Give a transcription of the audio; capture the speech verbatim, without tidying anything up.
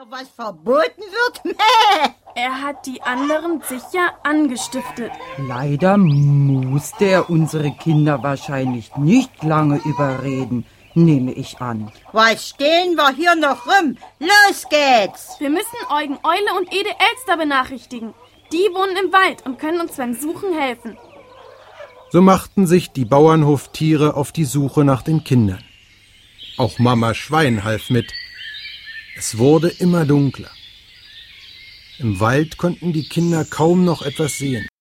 hier was verboten wird? Mäh! Er hat die anderen sicher angestiftet. Leider musste er unsere Kinder wahrscheinlich nicht lange überreden, nehme ich an. Was stehen wir hier noch rum? Los geht's! Wir müssen Eugen Eule und Ede Elster benachrichtigen. Die wohnen im Wald und können uns beim Suchen helfen. So machten sich die Bauernhoftiere auf die Suche nach den Kindern. Auch Mama Schwein half mit. Es wurde immer dunkler. Im Wald konnten die Kinder kaum noch etwas sehen.